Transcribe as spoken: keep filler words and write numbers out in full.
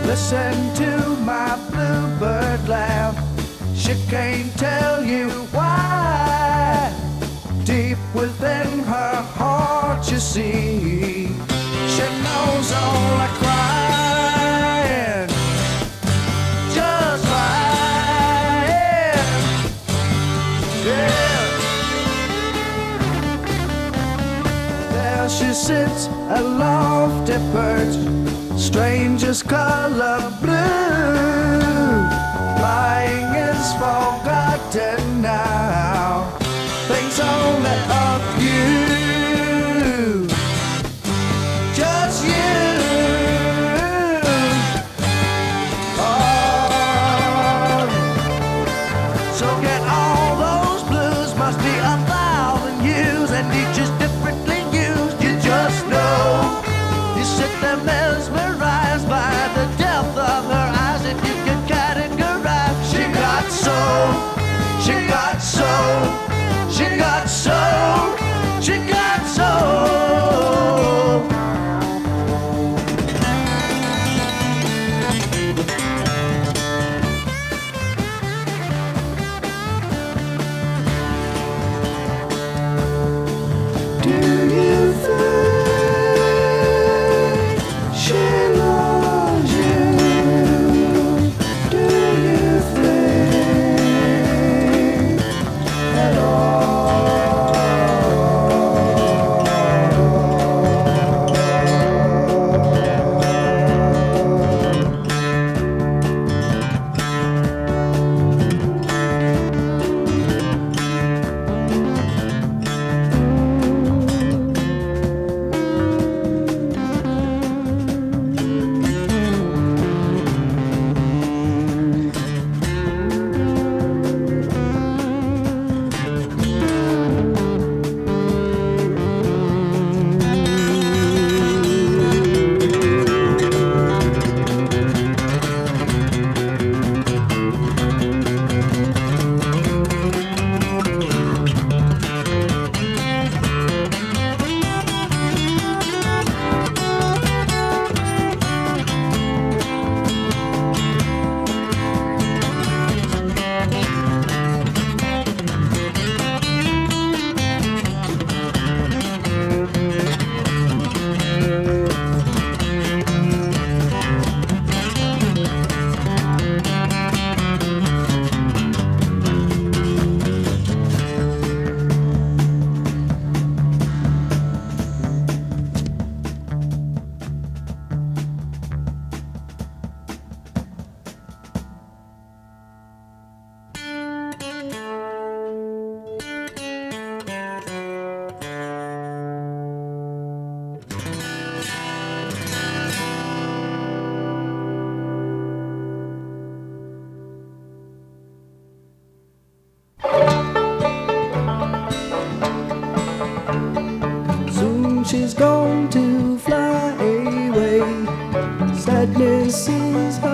Listen to my bluebird laugh. She can't tell you why. Deep within her heart, you see, she knows all the crying, just lying. Yeah. There she sits, a lofty perch, stranger's color blue. Flying is forgotten now, thinks only of you, just you. Oh, so get all those blues, must be a thousand years, and each is differently used. You just know, you sit there mesmerized by the depth of her eyes. If you could categorize, she got soul, she got soul, she got soul, she got soul. Do you think she loves you? Do you think at all? Soon she's going to fly away. Sadness is